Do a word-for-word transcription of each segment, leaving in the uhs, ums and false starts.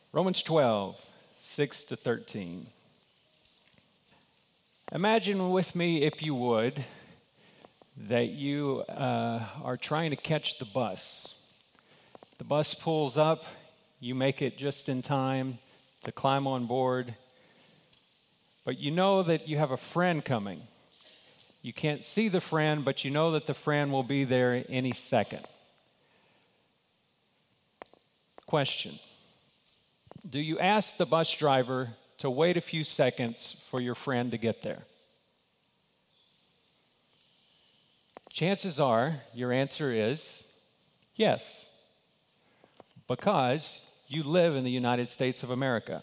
Romans twelve, six to thirteen. Imagine with me, if you would, that you uh, are trying to catch the bus. The bus pulls up, you make it just in time to climb on board, but you know that you have a friend coming. You can't see the friend, but you know that the friend will be there any second. Question: do you ask the bus driver to wait a few seconds for your friend to get there? Chances are your answer is yes, because you live in the United States of America.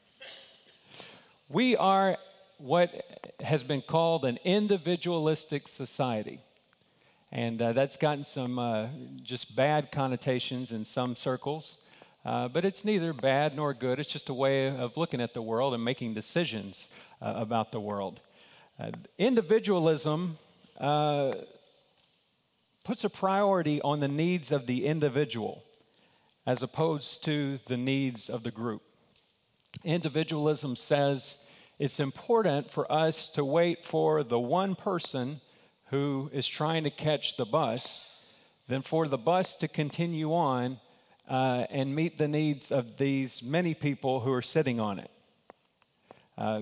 We are what has been called an individualistic society. And uh, that's gotten some uh, just bad connotations in some circles. Uh, but it's neither bad nor good. It's just a way of looking at the world and making decisions uh, about the world. Uh, individualism uh, puts a priority on the needs of the individual as opposed to the needs of the group. Individualism says it's important for us to wait for the one person who is trying to catch the bus than for the bus to continue on uh, and meet the needs of these many people who are sitting on it. Uh,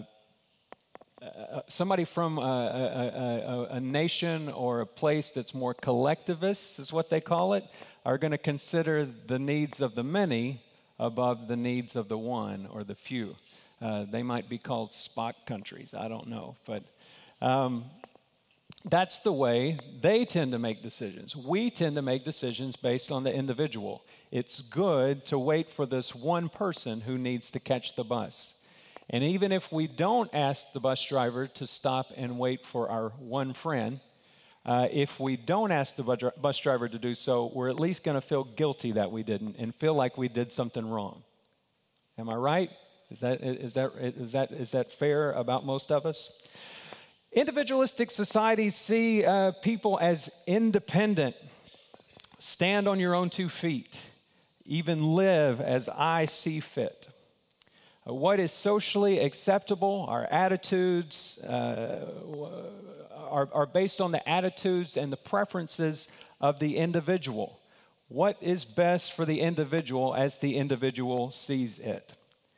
uh, somebody from a, a, a, a nation or a place that's more collectivist, is what they call it, are going to consider the needs of the many above the needs of the one or the few. Uh, they might be called spot countries. I don't know. But um, that's the way they tend to make decisions. We tend to make decisions based on the individual. It's good to wait for this one person who needs to catch the bus. And even if we don't ask the bus driver to stop and wait for our one friend, uh, if we don't ask the bus driver to do so, we're at least going to feel guilty that we didn't and feel like we did something wrong. Am I right? Is that, is that, is that, is that fair about most of us? Individualistic societies see uh, people as independent, stand on your own two feet, even live as I see fit. Uh, what is socially acceptable, our attitudes, uh, are, are based on the attitudes and the preferences of the individual. What is best for the individual as the individual sees it?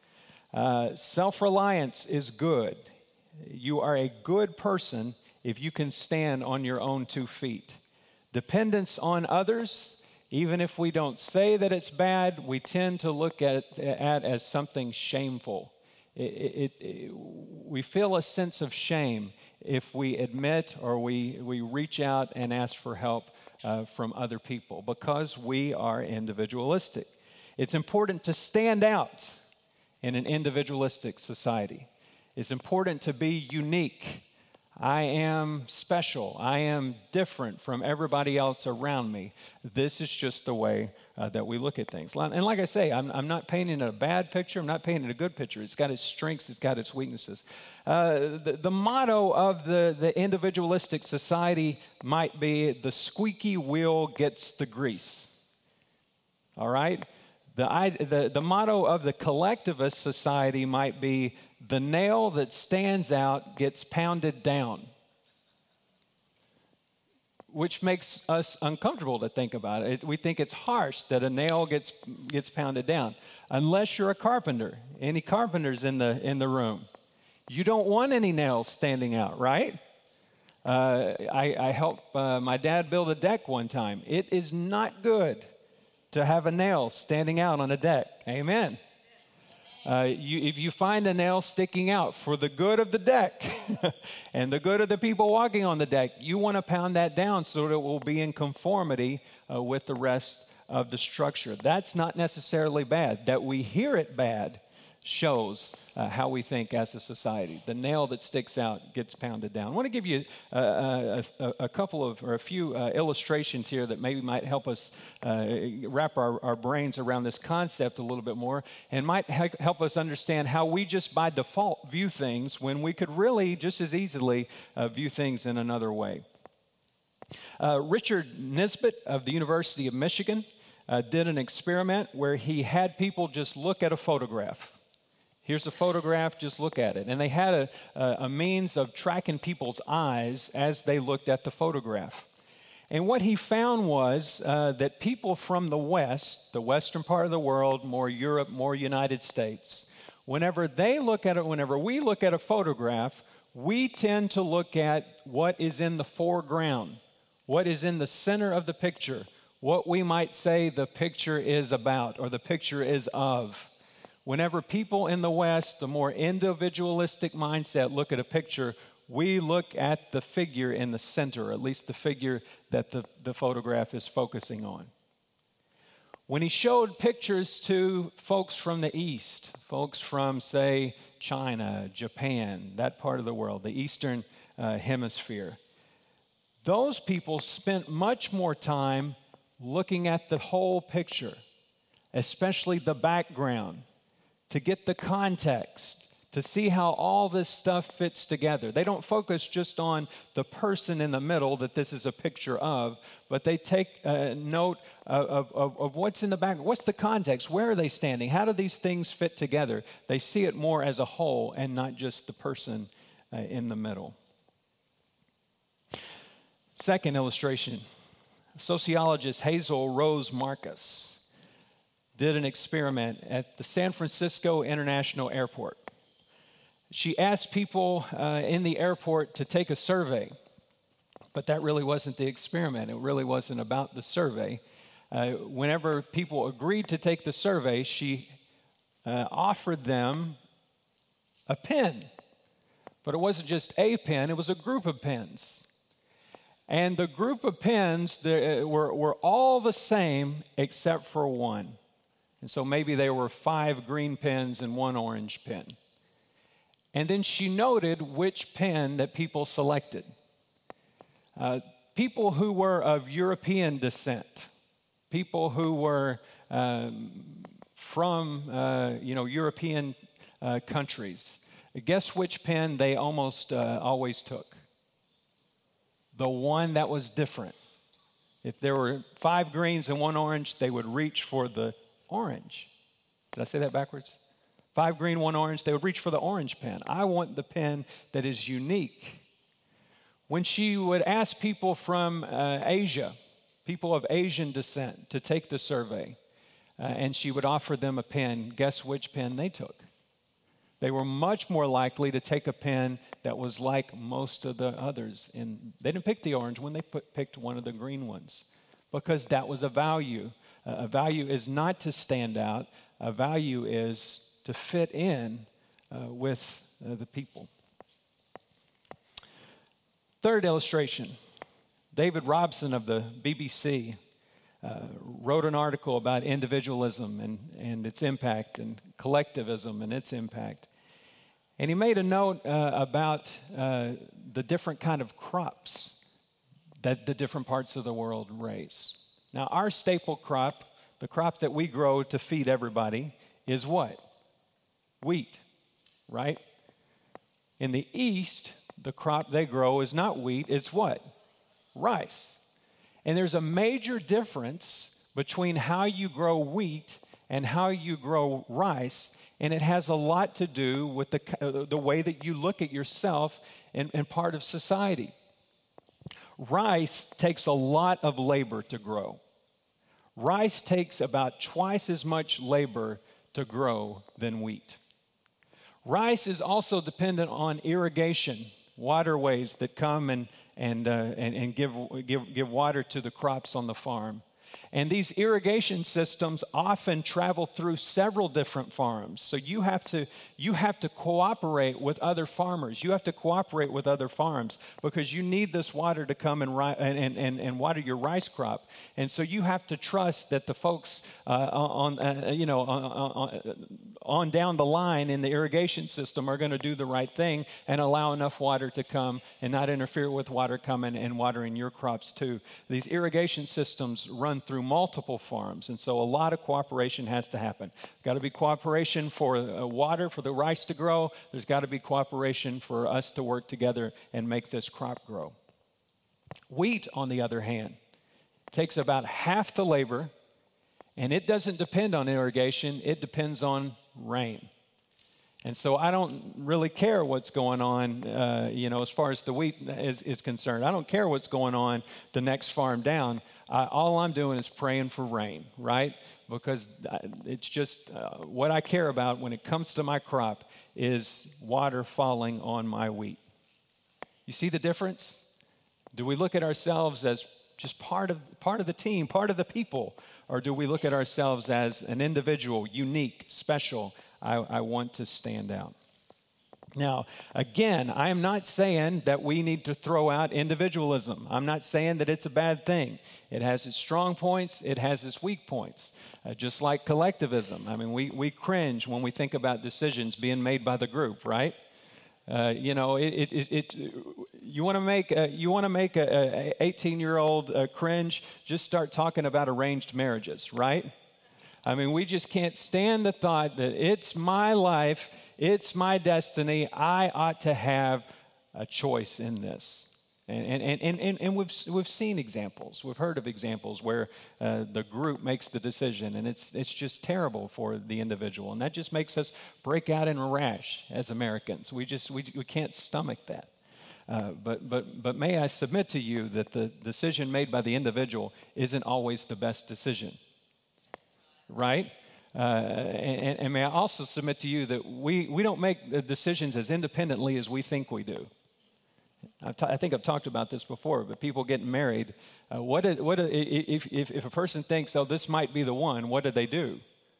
Uh, self-reliance is good. You are a good person if you can stand on your own two feet. Dependence on others, even if we don't say that it's bad, we tend to look at it at as something shameful. It, it, it, we feel a sense of shame if we admit or we, we reach out and ask for help uh, from other people because we are individualistic. It's important to stand out in an individualistic society. It's important to be unique. I am special. I am different from everybody else around me. This is just the way uh, that we look at things. And like I say, I'm, I'm not painting a bad picture. I'm not painting a good picture. It's got its strengths. It's got its weaknesses. Uh, the, the motto of the, the individualistic society might be, the squeaky wheel gets the grease. All right? The, the, the motto of the collectivist society might be, the nail that stands out gets pounded down, which makes us uncomfortable to think about it. We think it's harsh that a nail gets, gets pounded down, unless you're a carpenter. Any carpenters in the, in the room? You don't want any nails standing out, right? Uh, I, I helped uh, my dad build a deck one time. It is not good to have a nail standing out on a deck. Amen. Uh, you, if you find a nail sticking out for the good of the deck and the good of the people walking on the deck, you want to pound that down so that it will be in conformity uh, with the rest of the structure. That's not necessarily bad. That we hear it bad shows uh, how we think as a society. The nail that sticks out gets pounded down. I want to give you uh, a, a, a couple of, or a few uh, illustrations here that maybe might help us uh, wrap our, our brains around this concept a little bit more, and might ha- help us understand how we just by default view things when we could really just as easily uh, view things in another way. Uh, Richard Nisbett of the University of Michigan uh, did an experiment where he had people just look at a photograph. Here's a photograph, just look at it. And they had a, a, a means of tracking people's eyes as they looked at the photograph. And what he found was uh, that people from the West, the western part of the world, more Europe, more United States, whenever they look at it, whenever we look at a photograph, we tend to look at what is in the foreground, what is in the center of the picture, what we might say the picture is about or the picture is of. Whenever people in the West, the more individualistic mindset, look at a picture, we look at the figure in the center, at least the figure that the, the photograph is focusing on. When he showed pictures to folks from the East, folks from, say, China, Japan, that part of the world, the Eastern uh, Hemisphere, those people spent much more time looking at the whole picture, especially the background, to get the context, to see how all this stuff fits together. They don't focus just on the person in the middle that this is a picture of, but they take uh, note of, of, of what's in the back. What's the context? Where are they standing? How do these things fit together? They see it more as a whole and not just the person uh, in the middle. Second illustration, sociologist Hazel Rose Marcus did an experiment at the San Francisco International Airport. She asked people uh, in the airport to take a survey, but that really wasn't the experiment. It really wasn't about the survey. Uh, whenever people agreed to take the survey, she uh, offered them a pen, but it wasn't just a pen, it was a group of pens. And the group of pens were, were all the same except for one. And so maybe there were five green pens and one orange pen. And then she noted which pen that people selected. Uh, people who were of European descent, people who were um, from uh, you know European uh, countries. Guess which pen they almost uh, always took? The one that was different. If there were five greens and one orange, they would reach for the orange. Did I say that backwards? Five green, one orange, they would reach for the orange pen. I want the pen that is unique. When she would ask people from uh, Asia, people of Asian descent, to take the survey, uh, and she would offer them a pen, guess which pen they took? They were much more likely to take a pen that was like most of the others. And they didn't pick the orange one, they put, picked one of the green ones because that was a value. Uh, a value is not to stand out. A value is to fit in uh, with uh, the people. Third illustration, David Robson of the B B C uh, wrote an article about individualism and, and its impact and collectivism and its impact. And he made a note uh, about uh, the different kind of crops that the different parts of the world raise. Now, our staple crop, the crop that we grow to feed everybody, is what? Wheat, right? In the East, the crop they grow is not wheat, it's what? Rice. And there's a major difference between how you grow wheat and how you grow rice, and it has a lot to do with the, uh, the way that you look at yourself and, and part of society. Rice takes a lot of labor to grow. Rice takes about twice as much labor to grow than wheat. Rice is also dependent on irrigation, waterways that come and, and, uh, and, and give, give, give water to the crops on the farm. And these irrigation systems often travel through several different farms. So you have to you have to cooperate with other farmers. You have to cooperate with other farms because you need this water to come and, ri- and, and, and water your rice crop. And so you have to trust that the folks uh, on uh, you know on, on, on down the line in the irrigation system are going to do the right thing and allow enough water to come and not interfere with water coming and watering your crops too. These irrigation systems run through multiple farms, and so a lot of cooperation has to happen. Got to be cooperation for uh, water for the rice to grow. There's got to be cooperation for us to work together and make this crop grow. Wheat, on the other hand, takes about half the labor And it doesn't depend on irrigation, it depends on rain. And so I don't really care what's going on, uh, you know, as far as the wheat is, is concerned. I don't care what's going on the next farm down. I, all I'm doing is praying for rain, right? Because it's just uh, what I care about when it comes to my crop is water falling on my wheat. You see the difference? Do we look at ourselves as just part of part of the team, part of the people, or do we look at ourselves as an individual, unique, special? I, I want to stand out. Now, again, I am not saying that we need to throw out individualism. I'm not saying that it's a bad thing. It has its strong points, it has its weak points. Uh, just like collectivism. I mean, we, we cringe when we think about decisions being made by the group, right? Uh, you know, it, it, it, it you want to make a, you want to make a eighteen-year-old uh, cringe. Just start talking about arranged marriages, right? I mean, we just can't stand the thought that it's my life, it's my destiny. I ought to have a choice in this. And, and, and, and, and we've, we've seen examples, we've heard of examples where uh, the group makes the decision, and it's, it's just terrible for the individual. And that just makes us break out in a rash as Americans. We just, we, we can't stomach that. Uh, but, but, but may I submit to you that the decision made by the individual isn't always the best decision, right? Uh, and, and may I also submit to you that we, we don't make the decisions as independently as we think we do. I've t- I think I've talked about this before, but people getting married, uh, what, did, what did, if, if, if a person thinks, oh, this might be the one, what do they do?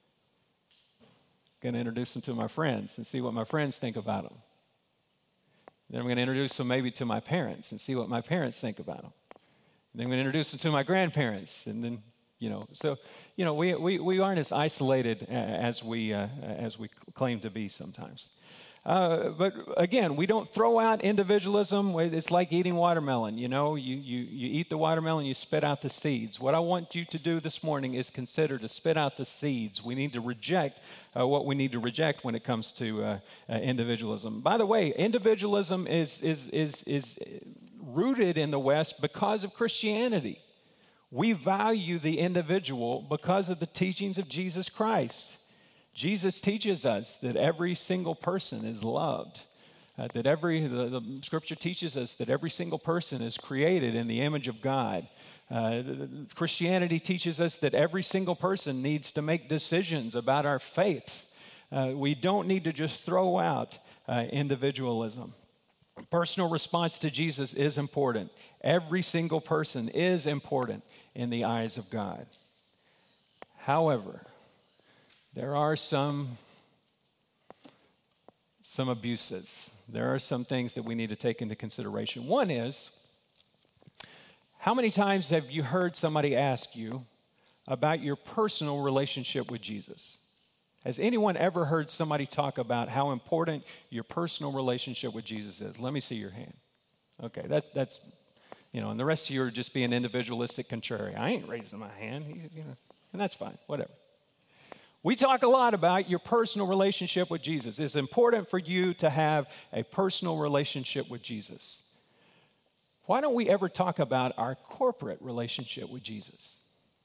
Going to introduce them to my friends and see what my friends think about them. Then I'm going to introduce them maybe to my parents and see what my parents think about them. And then I'm going to introduce them to my grandparents, and then, you know, so, you know, we, we, we aren't as isolated as we, uh, as we claim to be sometimes. Uh, but again, we don't throw out individualism. It's like eating watermelon. You know, you, you, you eat the watermelon, you spit out the seeds. What I want you to do this morning is consider to spit out the seeds. We need to reject uh, what we need to reject when it comes to uh, uh, individualism. By the way, individualism is, is, is, is rooted in the West because of Christianity. We value the individual because of the teachings of Jesus Christ. Jesus teaches us that every single person is loved, uh, that every, the, the scripture teaches us that every single person is created in the image of God. Uh, Christianity teaches us that every single person needs to make decisions about our faith. Uh, we don't need to just throw out uh, individualism. Personal response to Jesus is important. Every single person is important in the eyes of God. However, there are some, some abuses. There are some things that we need to take into consideration. One is, how many times have you heard somebody ask you about your personal relationship with Jesus? Has anyone ever heard somebody talk about how important your personal relationship with Jesus is? Let me see your hand. Okay, that's, that's you know, and the rest of you are just being individualistic, contrary. I ain't raising my hand, you know, and that's fine, whatever. We talk a lot about your personal relationship with Jesus. It's important for you to have a personal relationship with Jesus. Why don't we ever talk about our corporate relationship with Jesus?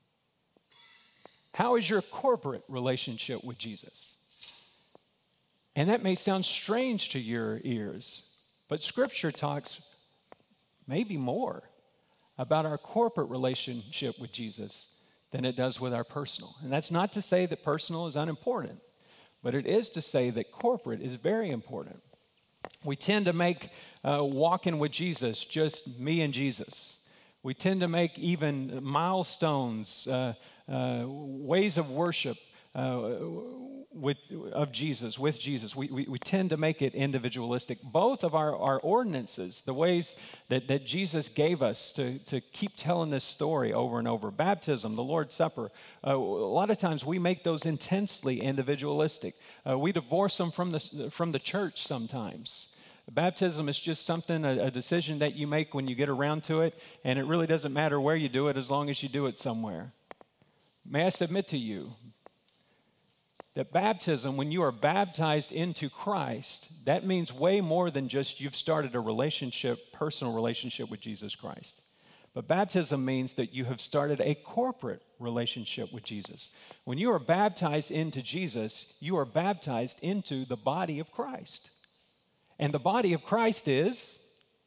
How is your corporate relationship with Jesus? And that may sound strange to your ears, but Scripture talks maybe more about our corporate relationship with Jesus than it does with our personal. And that's not to say that personal is unimportant, but it is to say that corporate is very important. We tend to make uh, walking with Jesus just me and Jesus. We tend to make even milestones, uh, uh, ways of worship uh, with, of Jesus, with Jesus. We, we, we tend to make it individualistic. Both of our, our ordinances, the ways that, that Jesus gave us to, to keep telling this story over and over, baptism, the Lord's Supper, uh, a lot of times we make those intensely individualistic. Uh, we divorce them from the, from the church sometimes. Baptism is just something, a, a decision that you make when you get around to it, and it really doesn't matter where you do it as long as you do it somewhere. May I submit to you that baptism, when you are baptized into Christ, that means way more than just you've started a relationship, personal relationship with Jesus Christ. But baptism means that you have started a corporate relationship with Jesus. When you are baptized into Jesus, you are baptized into the body of Christ. And the body of Christ is,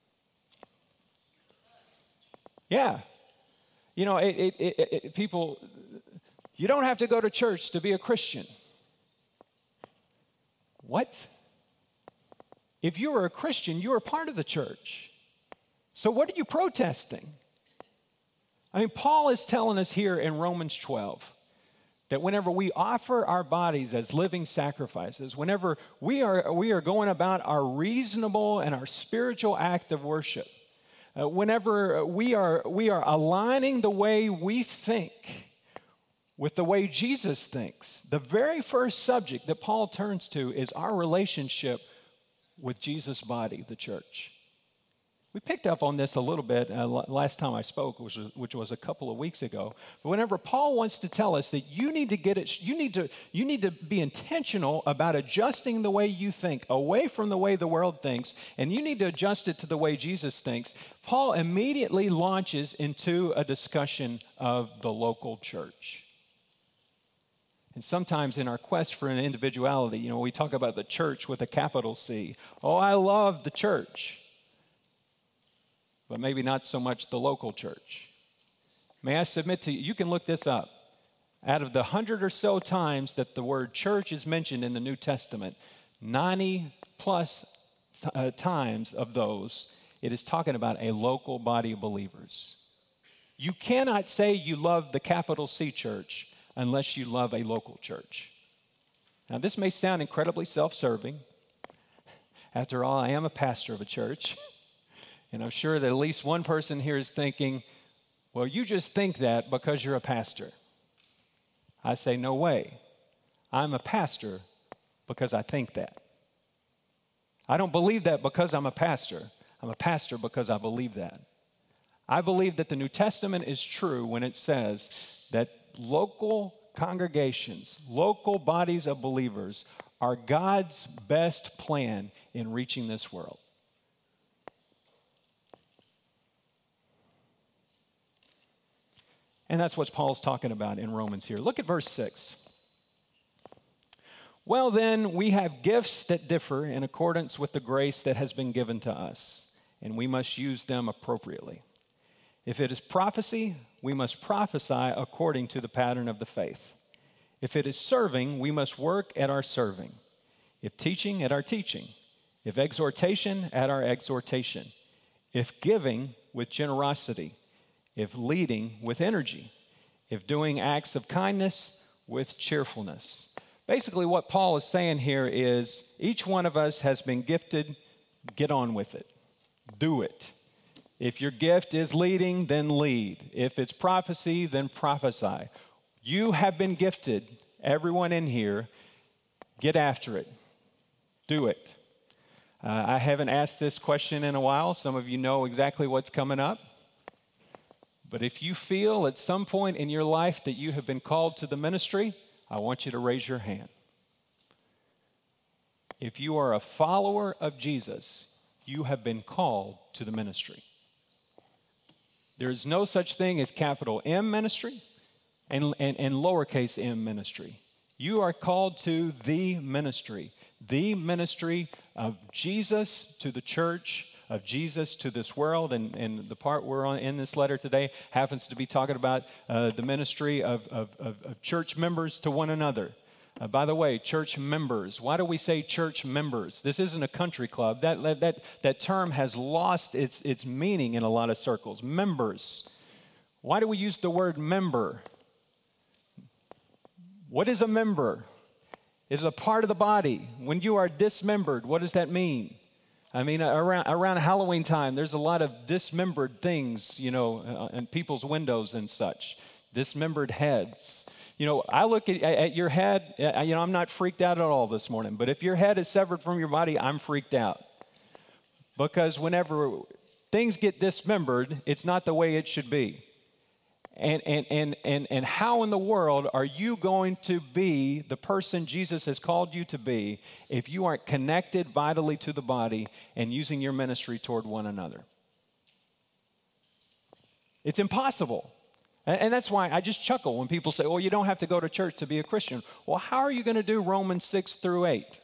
yeah. You know, it, it, it, it, people, you don't have to go to church to be a Christian. What? If you are a Christian, you are part of the church. So what are you protesting? I mean, Paul is telling us here in Romans twelve that whenever we offer our bodies as living sacrifices, whenever we are, we are going about our reasonable and our spiritual act of worship, uh, whenever we are, we are aligning the way we think with the way Jesus thinks, the very first subject that Paul turns to is our relationship with Jesus' body, the church. We picked up on this a little bit uh, last time I spoke, which was, which was a couple of weeks ago. But whenever Paul wants to tell us that you need to get it, you need to, you need to be intentional about adjusting the way you think away from the way the world thinks, and you need to adjust it to the way Jesus thinks, Paul immediately launches into a discussion of the local church. And sometimes in our quest for an individuality, you know, we talk about the church with a capital C. Oh, I love the church. But maybe not so much the local church. May I submit to you, you can look this up. Out of the hundred or so times that the word church is mentioned in the New Testament, ninety plus uh, times of those, it is talking about a local body of believers. You cannot say you love the capital C church unless you love a local church. Now, this may sound incredibly self-serving. After all, I am a pastor of a church. And I'm sure that at least one person here is thinking, well, you just think that because you're a pastor. I say, no way. I'm a pastor because I think that. I don't believe that because I'm a pastor. I'm a pastor because I believe that. I believe that the New Testament is true when it says that local congregations, local bodies of believers are God's best plan in reaching this world. And that's what Paul's talking about in Romans here. Look at verse six. Well, then, we have gifts that differ in accordance with the grace that has been given to us, and we must use them appropriately. If it is prophecy, we must prophesy according to the pattern of the faith. If it is serving, we must work at our serving. If teaching, at our teaching. If exhortation, at our exhortation. If giving, with generosity. If leading, with energy. If doing acts of kindness, with cheerfulness. Basically, what Paul is saying here is each one of us has been gifted. Get on with it. Do it. If your gift is leading, then lead. If it's prophecy, then prophesy. You have been gifted, everyone in here. Get after it. Do it. Uh, I haven't asked this question in a while. Some of you know exactly what's coming up. But if you feel at some point in your life that you have been called to the ministry, I want you to raise your hand. If you are a follower of Jesus, you have been called to the ministry. There is no such thing as capital M ministry and, and, and lowercase m ministry. You are called to the ministry, the ministry of Jesus to the church, of Jesus to this world, and, and the part we're on in this letter today happens to be talking about uh, the ministry of, of, of, of church members to one another. Uh, by the way, church members. Why do we say church members? This isn't a country club. That, that, that term has lost its, its meaning in a lot of circles. Members. Why do we use the word member? What is a member? It is a part of the body. When you are dismembered, what does that mean? I mean, around, around Halloween time, there's a lot of dismembered things, you know, uh, in people's windows and such. Dismembered heads. You know, I look at, at your head, uh, you know, I'm not freaked out at all this morning, but if your head is severed from your body, I'm freaked out. Because whenever things get dismembered, it's not the way it should be. And, and, and, and, and how in the world are you going to be the person Jesus has called you to be if you aren't connected vitally to the body and using your ministry toward one another? It's impossible. And, and that's why I just chuckle when people say, well, you don't have to go to church to be a Christian. Well, how are you going to do Romans six through eight?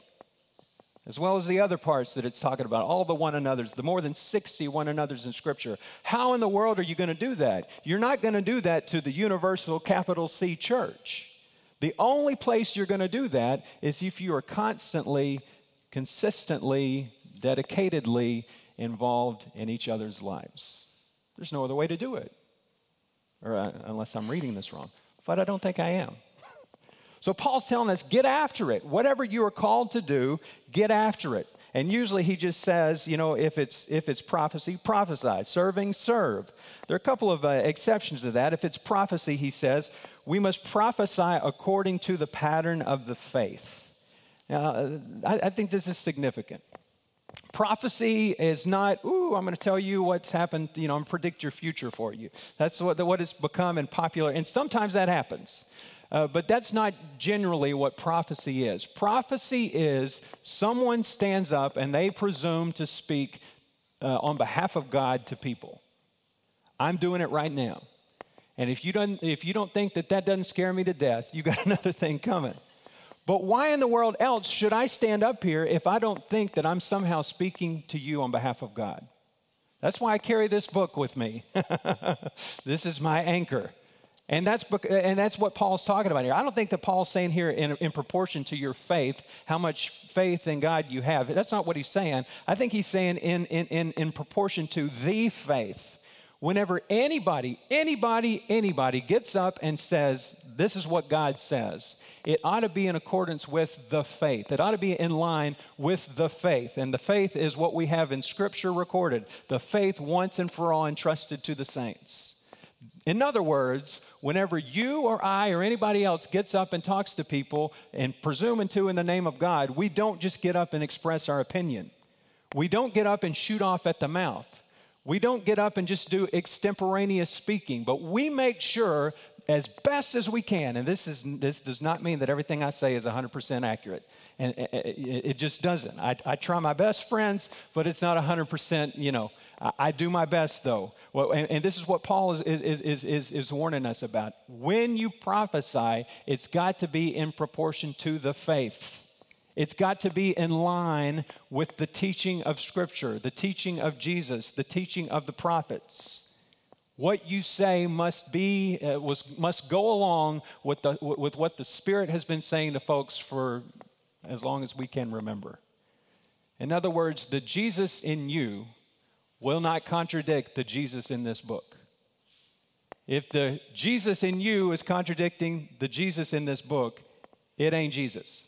As well as the other parts that it's talking about, all the one another's, the more than sixty one another's in Scripture. How in the world are you going to do that? You're not going to do that to the universal capital C church. The only place you're going to do that is if you are constantly, consistently, dedicatedly involved in each other's lives. There's no other way to do it, or uh, unless I'm reading this wrong, but I don't think I am. So Paul's telling us, get after it. Whatever you are called to do, get after it. And usually he just says, you know, if it's if it's prophecy, prophesy. Serving, serve. There are a couple of uh, exceptions to that. If it's prophecy, he says, we must prophesy according to the pattern of the faith. Now, I, I think this is significant. Prophecy is not, ooh, I'm going to tell you what's happened, you know, I'm predict your future for you. That's what, what it's become in popular, and sometimes that happens. Uh, but that's not generally what prophecy is. Prophecy is someone stands up and they presume to speak uh, on behalf of God to people. I'm doing it right now. And if you don't, if you don't think that that doesn't scare me to death, you got another thing coming. But why in the world else should I stand up here if I don't think that I'm somehow speaking to you on behalf of God? That's why I carry this book with me. This is my anchor. And that's, and that's what Paul's talking about here. I don't think that Paul's saying here in, in proportion to your faith, how much faith in God you have. That's not what he's saying. I think he's saying in, in, in, in proportion to the faith. Whenever anybody, anybody, anybody gets up and says, this is what God says, it ought to be in accordance with the faith. It ought to be in line with the faith. And the faith is what we have in Scripture recorded. The faith once and for all entrusted to the saints. In other words, whenever you or I or anybody else gets up and talks to people and presuming to in the name of God, we don't just get up and express our opinion. We don't get up and shoot off at the mouth. We don't get up and just do extemporaneous speaking, but we make sure as best as we can, and this is this does not mean that everything I say is one hundred percent accurate, and it just doesn't. I, I try my best, friends, but it's not one hundred percent, you know. I do my best, though. Well, and, and this is what Paul is, is, is, is, is warning us about. When you prophesy, it's got to be in proportion to the faith. It's got to be in line with the teaching of Scripture, the teaching of Jesus, the teaching of the prophets. What you say must be uh, was must go along with the with what the Spirit has been saying to folks for as long as we can remember. In other words, the Jesus in you will not contradict the Jesus in this book. If the Jesus in you is contradicting the Jesus in this book, it ain't Jesus.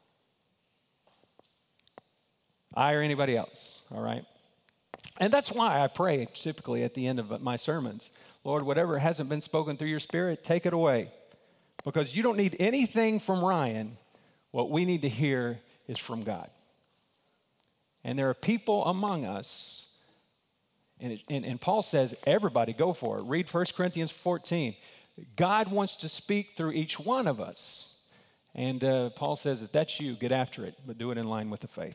I or anybody else, all right? And that's why I pray typically at the end of my sermons, Lord, whatever hasn't been spoken through your Spirit, take it away. Because you don't need anything from Ryan. What we need to hear is from God. And there are people among us, and, it, and, and Paul says, everybody go for it. Read First Corinthians fourteen. God wants to speak through each one of us. And uh, Paul says, if that's you, get after it, but do it in line with the faith.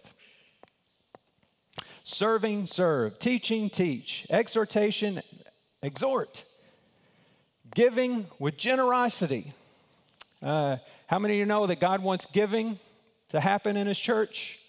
Serving, serve. Teaching, teach. Exhortation, exhort. Giving with generosity. Uh, how many of you know that God wants giving to happen in His church?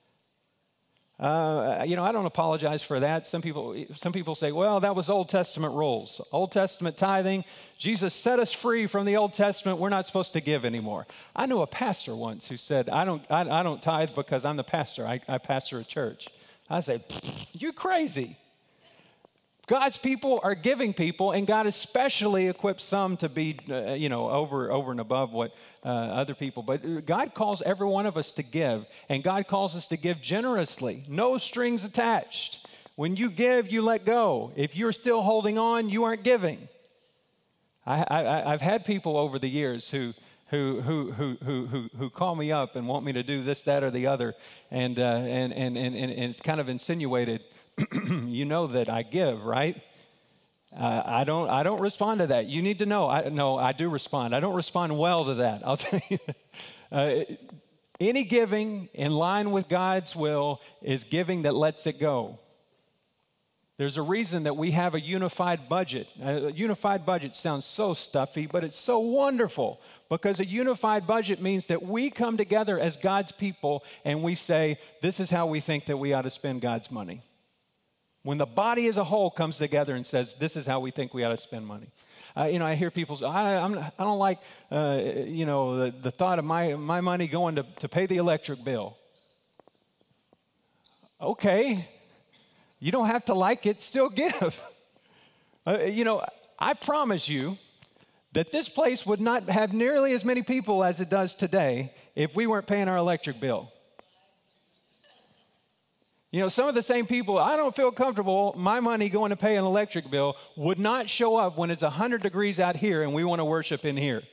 Uh, you know, I don't apologize for that. Some people, some people say, well, that was Old Testament rules. Old Testament tithing. Jesus set us free from the Old Testament. We're not supposed to give anymore. I knew a pastor once who said, I don't, I, I don't tithe because I'm the pastor. I, I pastor a church. I say, you're crazy. God's people are giving people, and God especially equips some to be, uh, you know, over over and above what uh, other people. But God calls every one of us to give, and God calls us to give generously, no strings attached. When you give, you let go. If you're still holding on, you aren't giving. I, I, I've had people over the years who who who who who who who call me up and want me to do this, that, or the other, and uh, and, and and and it's kind of insinuated. You know that I give, right? Uh, I don't. I don't respond to that. You need to know. I no. I do respond. I don't respond well to that. I'll tell you. Uh, any giving in line with God's will is giving that lets it go. There's a reason that we have a unified budget. A unified budget sounds so stuffy, but it's so wonderful because a unified budget means that we come together as God's people and we say, this is how we think that we ought to spend God's money. When the body as a whole comes together and says, this is how we think we ought to spend money. Uh, you know, I hear people say, I, I'm, I don't like, uh, you know, the, the thought of my, my money going to, to pay the electric bill. Okay, you don't have to like it, still give. Uh, you know, I promise you that this place would not have nearly as many people as it does today if we weren't paying our electric bill. You know, some of the same people, I don't feel comfortable, my money going to pay an electric bill would not show up when it's one hundred degrees out here and we want to worship in here.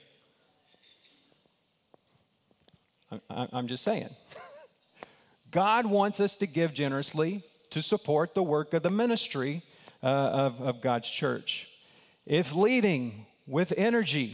I, I'm just saying. God wants us to give generously to support the work of the ministry uh, of, of God's church. If leading with energy,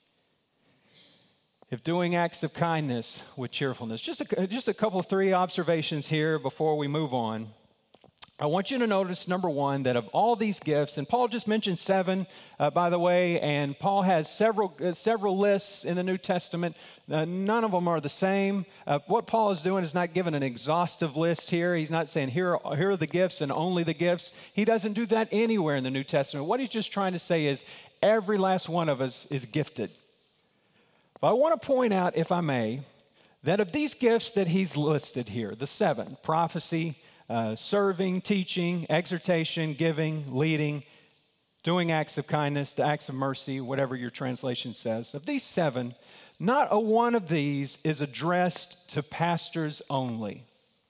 if doing acts of kindness with cheerfulness. Just a, just a couple of three observations here before we move on. I want you to notice, number one, that of all these gifts, and Paul just mentioned seven, uh, by the way, and Paul has several uh, several lists in the New Testament. Uh, none of them are the same. Uh, what Paul is doing is not giving an exhaustive list here. He's not saying, here are, here are the gifts and only the gifts. He doesn't do that anywhere in the New Testament. What he's just trying to say is every last one of us is gifted. But I want to point out, if I may, that of these gifts that he's listed here, the seven, prophecy, uh, serving, teaching, exhortation, giving, leading, doing acts of kindness, acts of mercy, whatever your translation says, of these seven, not a one of these is addressed to pastors only.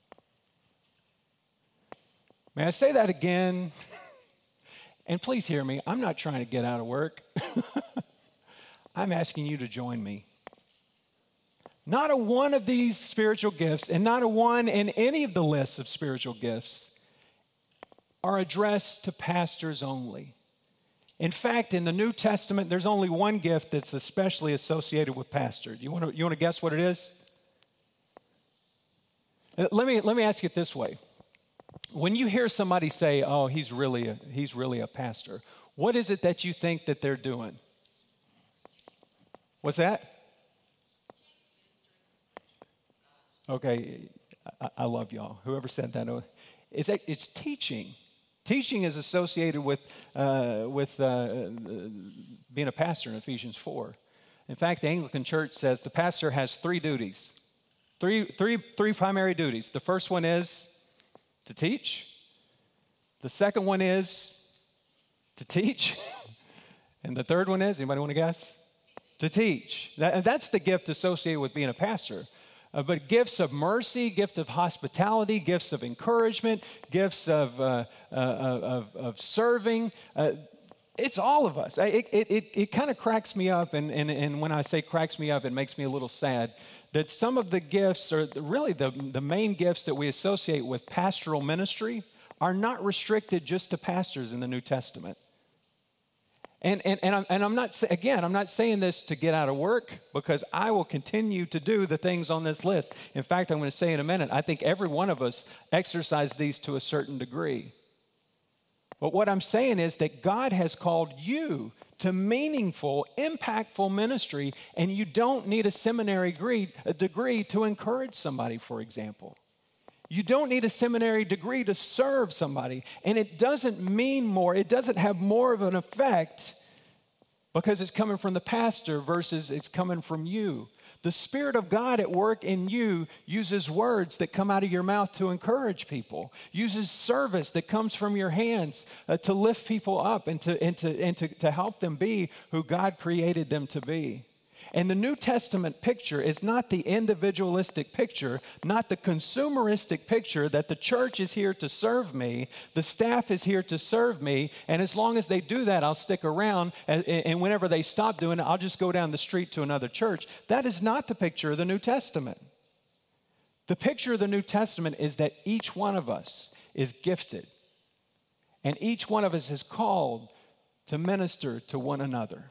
May I say that again? And please hear me, I'm not trying to get out of work. I'm asking you to join me. Not a one of these spiritual gifts, and not a one in any of the lists of spiritual gifts, are addressed to pastors only. In fact, in the New Testament, there's only one gift that's especially associated with pastors. You want to, you want to guess what it is? Let me, let me ask it this way. When you hear somebody say, oh, he's really a, he's really a pastor, what is it that you think that they're doing? What's that? Okay, I, I love y'all. Whoever said that, it's, it's teaching. Teaching is associated with, uh, with uh, being a pastor in Ephesians four. In fact, the Anglican Church says the pastor has three duties, three, three, three primary duties. The first one is to teach. The second one is to teach. And the third one is, anybody want to guess? To teach. That, that's the gift associated with being a pastor. Uh, but gifts of mercy, gift of hospitality, gifts of encouragement, gifts of, uh, uh, of, of serving, uh, it's all of us. I, it it, it, it kind of cracks me up, and, and, and when I say cracks me up, it makes me a little sad, that some of the gifts, or really the, the main gifts that we associate with pastoral ministry, are not restricted just to pastors in the New Testament. And, and, and, I'm, and I'm not, again, I'm not saying this to get out of work, because I will continue to do the things on this list. In fact, I'm going to say in a minute, I think every one of us exercise these to a certain degree. But what I'm saying is that God has called you to meaningful, impactful ministry, and you don't need a seminary degree, a degree to encourage somebody, for example. You don't need a seminary degree to serve somebody, and it doesn't mean more, it doesn't have more of an effect because it's coming from the pastor versus it's coming from you. The Spirit of God at work in you uses words that come out of your mouth to encourage people, uses service that comes from your hands uh, to lift people up and, to, and, to, and to, to help them be who God created them to be. And the New Testament picture is not the individualistic picture, not the consumeristic picture that the church is here to serve me, the staff is here to serve me, and as long as they do that, I'll stick around, and, and whenever they stop doing it, I'll just go down the street to another church. That is not the picture of the New Testament. The picture of the New Testament is that each one of us is gifted, and each one of us is called to minister to one another.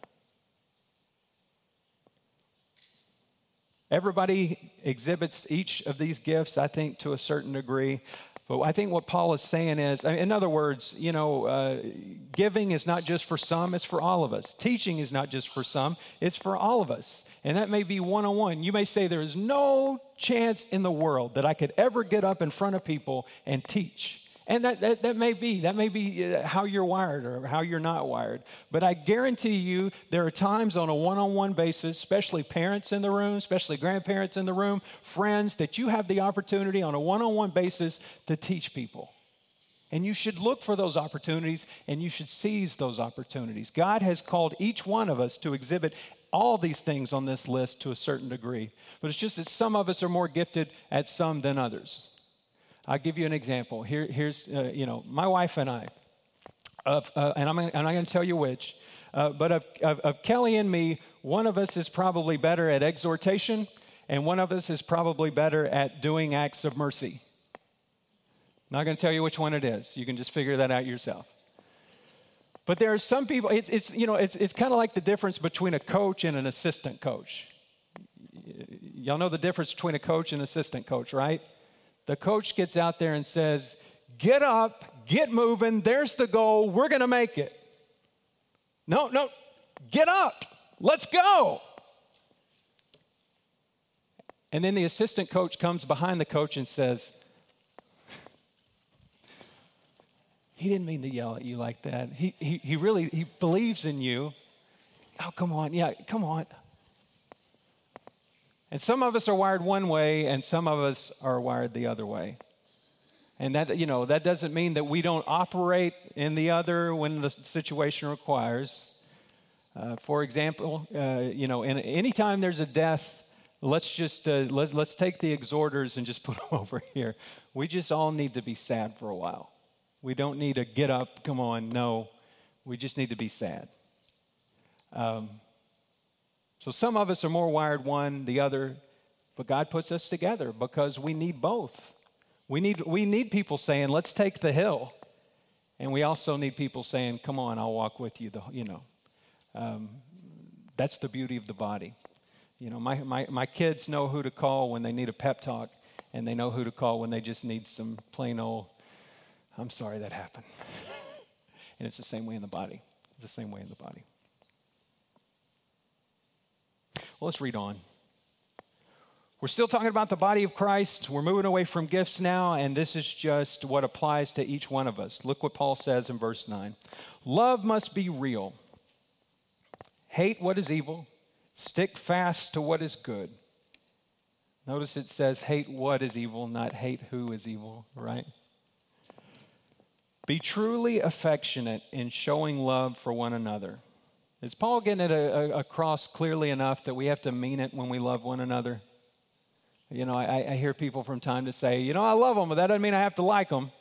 Everybody exhibits each of these gifts, I think, to a certain degree. But I think what Paul is saying is, in other words, you know, uh, giving is not just for some, it's for all of us. Teaching is not just for some, it's for all of us. And that may be one-on-one. You may say there is no chance in the world that I could ever get up in front of people and teach. And that, that, that may be, that may be how you're wired or how you're not wired. But I guarantee you there are times on a one-on-one basis, especially parents in the room, especially grandparents in the room, friends, that you have the opportunity on a one-on-one basis to teach people. And you should look for those opportunities and you should seize those opportunities. God has called each one of us to exhibit all these things on this list to a certain degree. But it's just that some of us are more gifted at some than others. I'll give you an example. Here, here's, uh, you know, my wife and I, of, uh, and I'm, gonna, I'm not going to tell you which, uh, but of, of, of Kelly and me, one of us is probably better at exhortation, and one of us is probably better at doing acts of mercy. Not going to tell you which one it is. You can just figure that out yourself. But there are some people, it's, it's you know, it's, it's kind of like the difference between a coach and an assistant coach. Y'all know the difference between a coach and assistant coach, right? The coach gets out there and says, get up, get moving, there's the goal, we're going to make it. No, no, get up, let's go. And then the assistant coach comes behind the coach and says, he didn't mean to yell at you like that. He, he, he really, he believes in you. Oh, come on, yeah, come on. And some of us are wired one way, and some of us are wired the other way. And that, you know, that doesn't mean that we don't operate in the other when the situation requires. Uh, for example, uh, you know, in, anytime there's a death, let's just uh, let, let's take the exhorters and just put them over here. We just all need to be sad for a while. We don't need to get up, come on, no. We just need to be sad. Um, So some of us are more wired one, the other, but God puts us together because we need both. We need, we need people saying, let's take the hill. And we also need people saying, come on, I'll walk with you. The, you know, um, that's the beauty of the body. You know, my, my, my kids know who to call when they need a pep talk, and they know who to call when they just need some plain old, I'm sorry that happened. And it's the same way in the body, the same way in the body. Well, let's read on. We're still talking about the body of Christ. We're moving away from gifts now, and this is just what applies to each one of us. Look what Paul says in verse nine. Love must be real. Hate what is evil. Stick fast to what is good. Notice it says hate what is evil, not hate who is evil, right? Be truly affectionate in showing love for one another. Is Paul getting it a, a, across clearly enough that we have to mean it when we love one another? You know, I, I hear people from time to say, you know, I love them, but that doesn't mean I have to like them.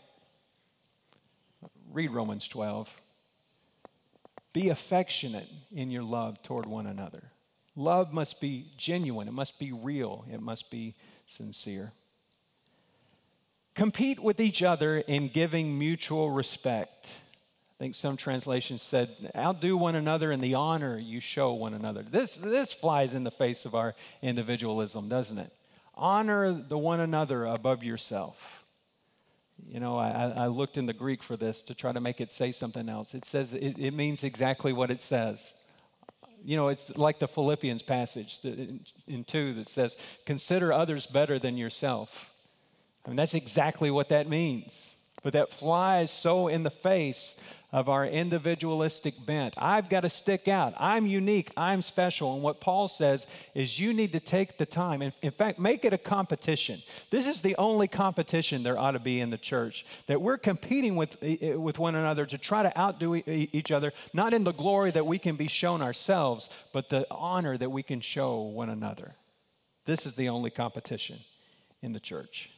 Read Romans twelve. Be affectionate in your love toward one another. Love must be genuine. It must be real. It must be sincere. Compete with each other in giving mutual respect. I think some translations said, outdo one another in the honor you show one another. This, this flies in the face of our individualism, doesn't it? Honor the one another above yourself. You know, I, I looked in the Greek for this to try to make it say something else. It says, it, it means exactly what it says. You know, it's like the Philippians passage in, in two that says, consider others better than yourself. I mean, that's exactly what that means. But that flies so in the face of our individualistic bent. I've got to stick out. I'm unique. I'm special. And what Paul says is you need to take the time. And in fact, make it a competition. This is the only competition there ought to be in the church, that we're competing with, with one another to try to outdo each other, not in the glory that we can be shown ourselves, but the honor that we can show one another. This is the only competition in the church.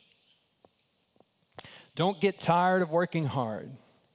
Don't get tired of working hard.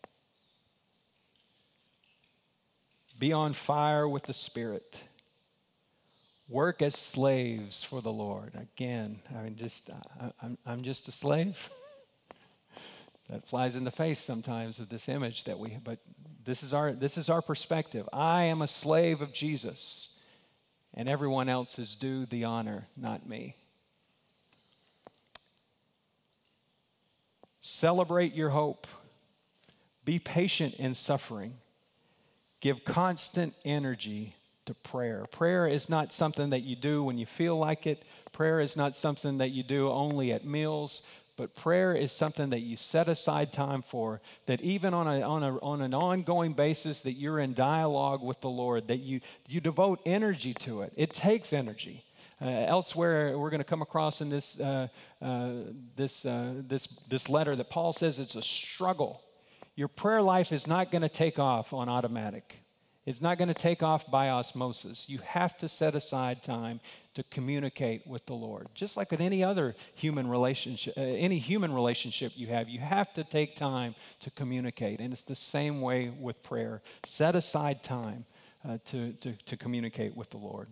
Be on fire with the Spirit. Work as slaves for the Lord. Again, I mean, just I, I'm, I'm just a slave. That flies in the face sometimes of this image that we. But this is our this is our perspective. I am a slave of Jesus, and everyone else is due the honor, not me. Celebrate your hope. Be patient in suffering. Give constant energy to prayer. Prayer is not something that you do when you feel like it. Prayer is not something that you do only at meals, but prayer is something that you set aside time for, that even on a, on a, on an ongoing basis that you're in dialogue with the Lord, that you, you devote energy to it. It takes energy. Uh, elsewhere, we're going to come across in this, uh, uh, this, uh, this, this letter that Paul says it's a struggle. Your prayer life is not going to take off on automatic. It's not going to take off by osmosis. You have to set aside time to communicate with the Lord. Just like in any other human relationship, uh, any human relationship you have, you have to take time to communicate. And it's the same way with prayer. Set aside time uh, to, to, to communicate with the Lord.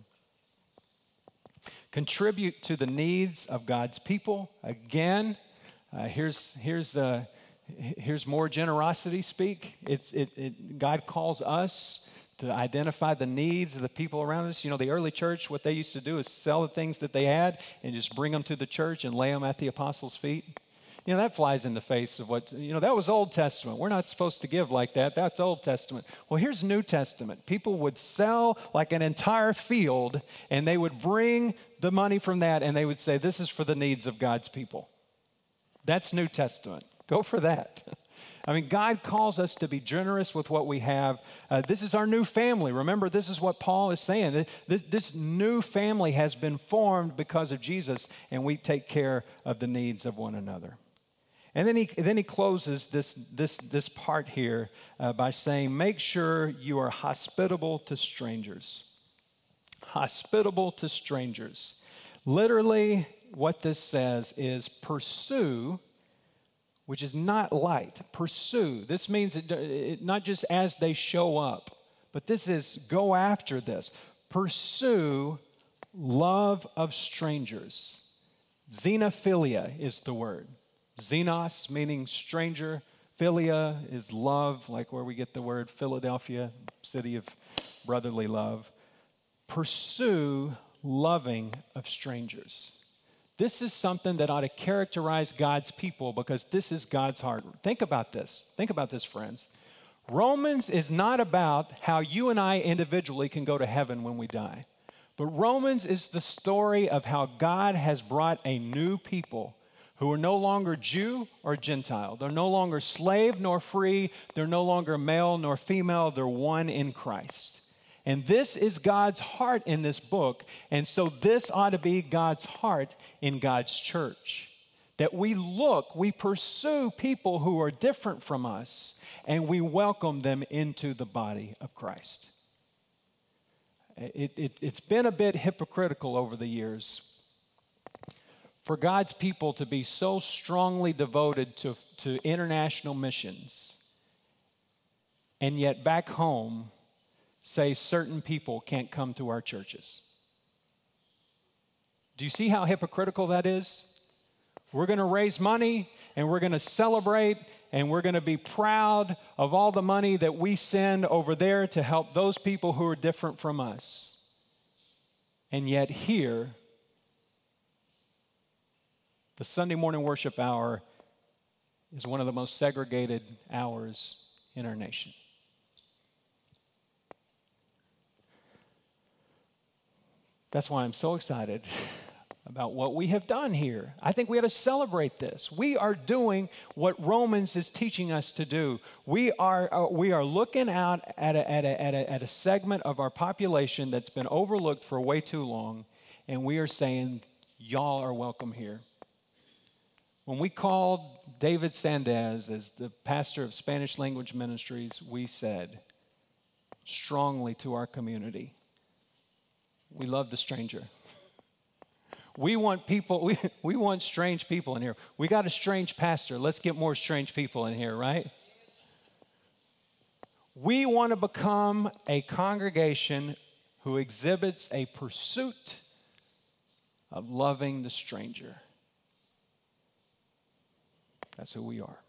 Contribute to the needs of God's people. Again, uh, here's, here's, the, here's more generosity speak. It's, it, it, God calls us to identify the needs of the people around us. You know, the early church, what they used to do is sell the things that they had and just bring them to the church and lay them at the apostles' feet. You know, that flies in the face of what, you know, that was Old Testament. We're not supposed to give like that. That's Old Testament. Well, here's New Testament. People would sell like an entire field, and they would bring the money from that, and they would say, this is for the needs of God's people. That's New Testament. Go for that. I mean, God calls us to be generous with what we have. Uh, this is our new family. Remember, this is what Paul is saying. This, this new family has been formed because of Jesus, and we take care of the needs of one another. And then he, then he closes this, this, this part here uh, by saying, make sure you are hospitable to strangers. Hospitable to strangers. Literally, what this says is pursue, which is not light. Pursue. This means it, it, not just as they show up, but this is go after this. Pursue love of strangers. Xenophilia is the word. Xenos meaning stranger. Philia is love, like where we get the word Philadelphia, city of brotherly love. Pursue loving of strangers. This is something that ought to characterize God's people because this is God's heart. Think about this. Think about this, friends. Romans is not about how you and I individually can go to heaven when we die. But Romans is the story of how God has brought a new people who are no longer Jew or Gentile. They're no longer slave nor free. They're no longer male nor female. They're one in Christ. And this is God's heart in this book. And so this ought to be God's heart in God's church. That we look, we pursue people who are different from us, and we welcome them into the body of Christ. It, it, it's been a bit hypocritical over the years for God's people to be so strongly devoted to, to international missions, and yet back home, say certain people can't come to our churches. Do you see how hypocritical that is? We're going to raise money and we're going to celebrate and we're going to be proud of all the money that we send over there to help those people who are different from us. And yet here, the Sunday morning worship hour is one of the most segregated hours in our nation. That's why I'm so excited about what we have done here. I think we ought to celebrate this. We are doing what Romans is teaching us to do. We are, uh, we are looking out at a, at, a, at, a, at a segment of our population that's been overlooked for way too long, and we are saying, y'all are welcome here. When we called David Sandez as the pastor of Spanish language ministries, we said strongly to our community, we love the stranger. We want people, we, we want strange people in here. We got a strange pastor. Let's get more strange people in here, right? We want to become a congregation who exhibits a pursuit of loving the stranger. That's who we are.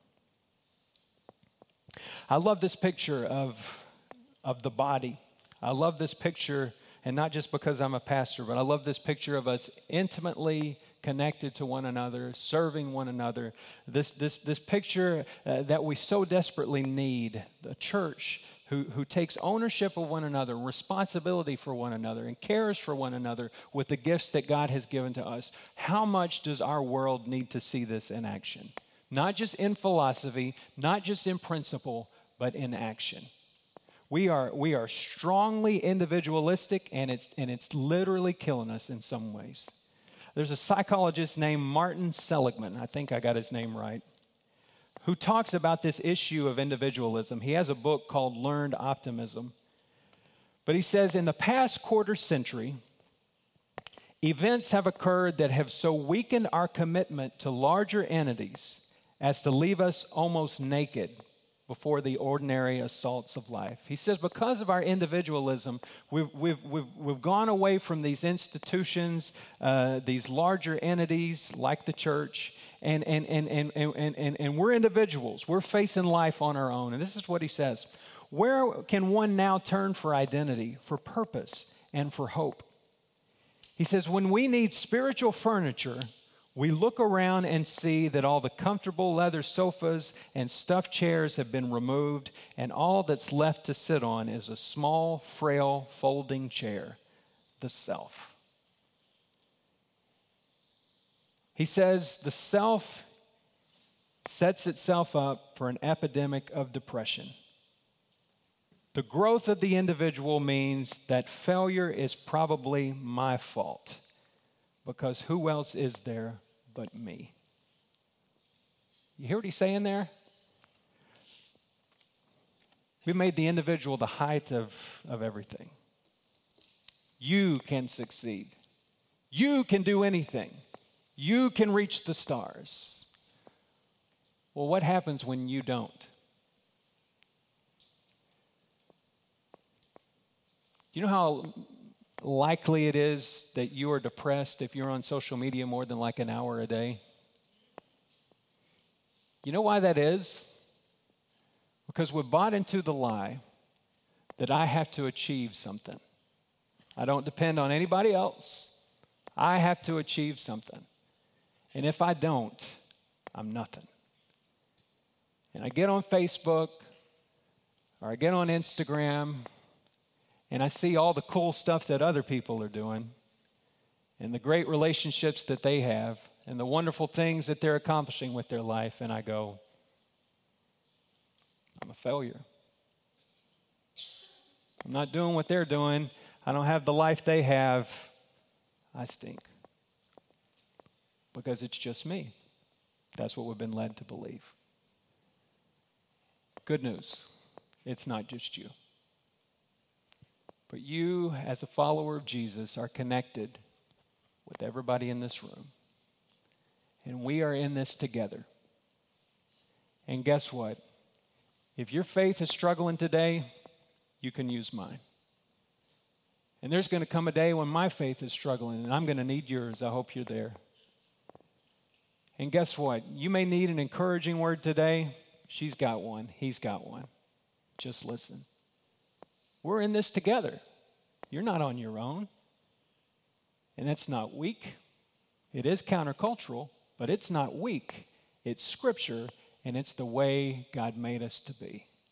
I love this picture of, of the body. I love this picture. And not just because I'm a pastor, but I love this picture of us intimately connected to one another, serving one another. This, this, this picture uh, that we so desperately need, the church who, who takes ownership of one another, responsibility for one another, and cares for one another with the gifts that God has given to us. How much does our world need to see this in action? Not just in philosophy, not just in principle, but in action. We are, we are strongly individualistic, and it's, and it's literally killing us in some ways. There's a psychologist named Martin Seligman, I think I got his name right, who talks about this issue of individualism. He has a book called Learned Optimism. But he says, in the past quarter century, events have occurred that have so weakened our commitment to larger entities as to leave us almost naked before the ordinary assaults of life. He says, because of our individualism, we've, we've, we've, we've gone away from these institutions, uh, these larger entities like the church, and, and, and, and, and, and, and we're individuals. We're facing life on our own. And this is what he says. Where can one now turn for identity, for purpose, and for hope? He says, when we need spiritual furniture, we look around and see that all the comfortable leather sofas and stuffed chairs have been removed, and all that's left to sit on is a small, frail, folding chair, the self. He says the self sets itself up for an epidemic of depression. The growth of the individual means that failure is probably my fault, because who else is there but me? You hear what he's saying there? We made the individual the height of, of everything. You can succeed. You can do anything. You can reach the stars. Well, what happens when you don't? Do you know how likely it is that you are depressed if you're on social media more than like an hour a day? You know why that is? Because we've bought into the lie that I have to achieve something. I don't depend on anybody else. I have to achieve something. And if I don't, I'm nothing. And I get on Facebook or I get on Instagram and I see all the cool stuff that other people are doing and the great relationships that they have and the wonderful things that they're accomplishing with their life, and I go, I'm a failure. I'm not doing what they're doing. I don't have the life they have. I stink. Because it's just me. That's what we've been led to believe. Good news. It's not just you. But you, as a follower of Jesus, are connected with everybody in this room. And we are in this together. And guess what? If your faith is struggling today, you can use mine. And there's going to come a day when my faith is struggling, and I'm going to need yours. I hope you're there. And guess what? You may need an encouraging word today. She's got one. He's got one. Just listen. We're in this together. You're not on your own. And that's not weak. It is countercultural, but it's not weak. It's Scripture, and it's the way God made us to be.